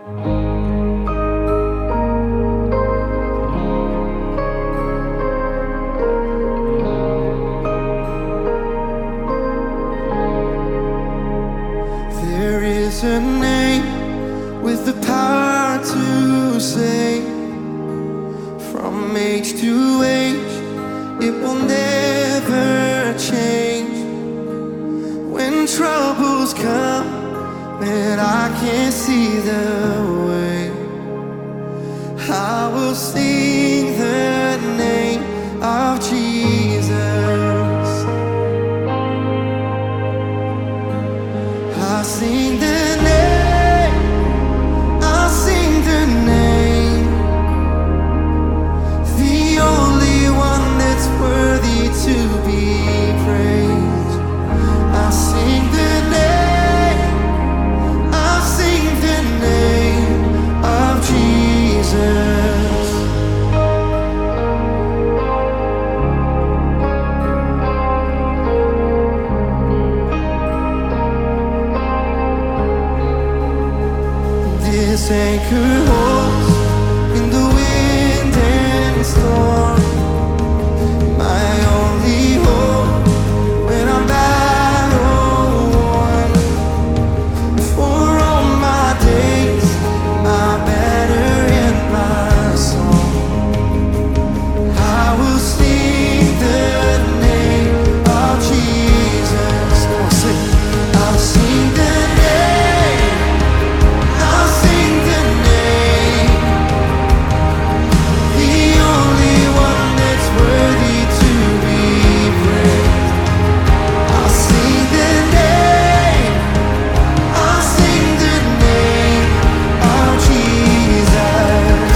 There is a name with the power to save. From age to age, it will never change. When troubles come and I can't see the way, I will sing the name of Jesus. I sing the name, I sing the name, the only one that's worthy to be praised. I sing the name, I sing the name of Jesus. This anchor holds in the wind and storm, my only hope when I'm battle worn. For all my days, my banner and my song, I will sing the name of Jesus. Come on, sing. I'll sing the name, I'll sing the name, the only one that's worthy to be praised. I'll sing the name, I'll sing the name of Jesus.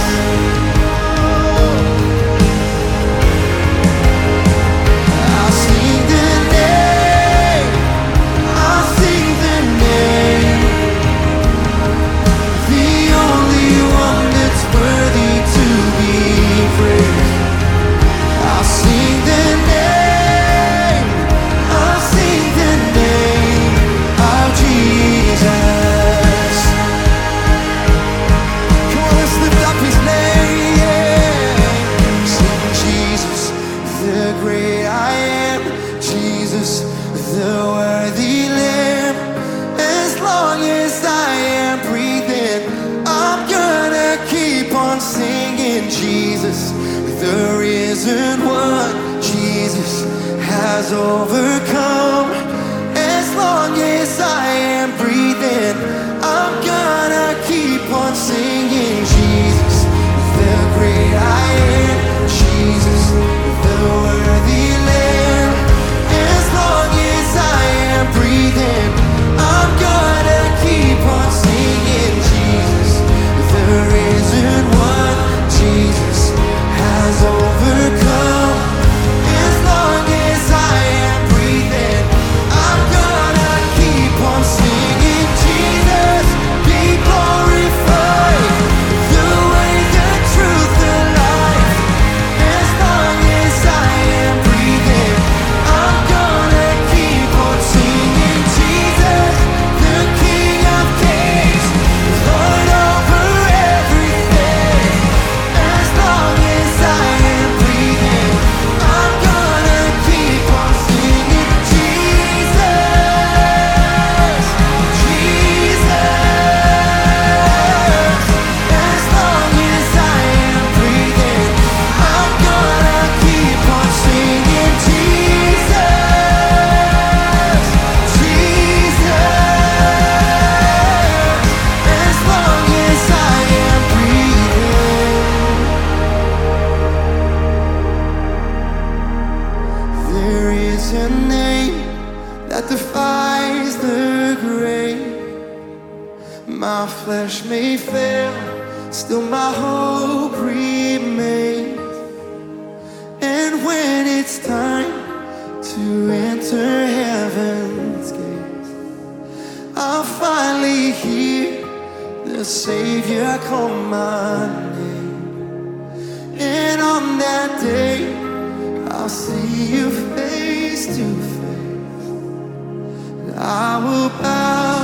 I'll sing the name, I'll sing the name, the only one that's worthy to be praised. I'll sing the name, I'll sing the name of Jesus. Come on, let's lift up his name. Sing Jesus, the great I am, Jesus, the worthy Lamb. As long as I am breathing, I'm gonna keep on singing Jesus, the risen one. Jesus has overcome. As long as I am breathing, I'm gonna keep on singing Jesus, the great I am, Jesus, the worthy Lamb. As long as I am breathing, I'm gonna keep on singing Jesus, the risen one. Jesus has overcome. As long as I am breathing, I'm gonna keep on singing Jesus, be glorified, the way, the truth, the life. As long as I am breathing, I'm gonna keep on singing Jesus, the King of Kings, Lord over everything. As long as I am breathing, I'm gonna keep on singing Jesus, Jesus. As long as I am breathing, I'm gonna keep on singing Jesus, Jesus. As long as I am breathing. There is a name that defies the grave. My flesh may fail, still my hope remains. And when it's time to enter heaven's gates, I'll finally hear the Savior call my name. And on that day, I'll see you face to face. I will bow